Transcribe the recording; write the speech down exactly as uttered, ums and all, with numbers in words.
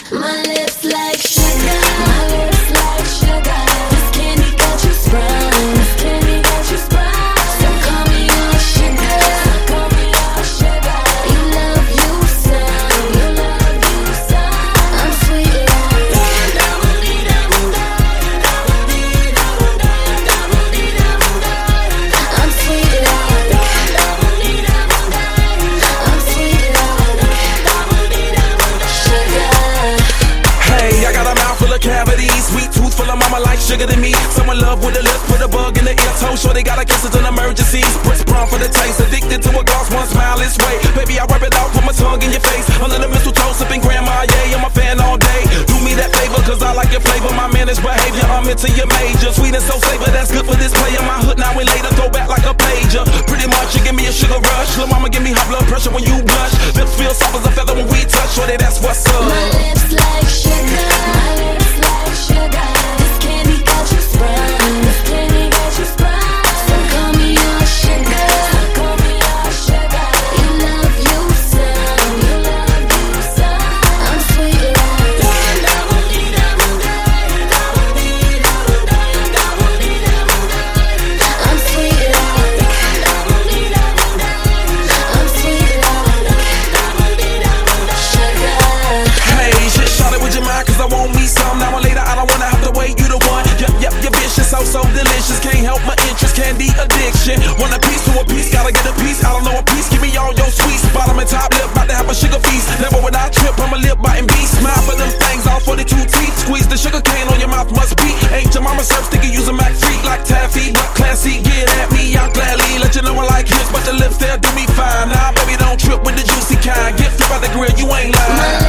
My lips like sugar, my lips like sugar. This candy got you sprung, this candy got you sprung. So call me your sugar, so call me your sugar. You love you some, you love you some. I'm sweet like I'm sweet like I'm sweet like sugar. Hey, I got a mouth full of cavities, sweet tooth full of mama like sugar to me. Someone love with a lip, put a bug in the ear, toe sure they gotta kiss it in emergencies. Press brown for the taste, addicted to a gloss, one smile is way. Baby, I rub it out, put my tongue in your face. Under the mistletoe, sipping grandma, yeah, I'm a fan all day. Do me that favor, cause I like your flavor, my managed behavior, I'm into your major. Sweet and so savor, that's good for this player. My hood now and later, throw back like a pager. Pretty much, you give me a sugar rush. Lil' mama give me high blood pressure when you blush. Lips feel soft as a feather when we touch, shorty, that's what's up. My lips like sugar, my lips like sugar. This candy got you sprung, this candy got you sprung. So call me your sugar, so call me your sugar. You love you some, you love you some. I'm sweet like I'm sweet like I'm sweet like sugar. Hey, shit, shot it with your mind, cause I want me some. Now or later, I don't wanna have to wait, you the one. Yep, yep, you're vicious, so, so delicious. Can't help my interest, candy addiction. Want a piece to a piece, gotta get a piece. I don't know a piece, give me all your sweets. Bottom and top lip, about to have a sugar feast. Never would I trip, I'm a lip biting beast. Smile for them things, all forty-two teeth. Squeeze the sugar cane on your mouth, must be. Ain't your mama serve sticky, use a Mac free like taffy. But classy, get at me, I'll gladly let you know I like hips. But the lips, they'll do me fine. Nah, baby, don't trip with the juicy kind. Get flip out the grill, you ain't lying.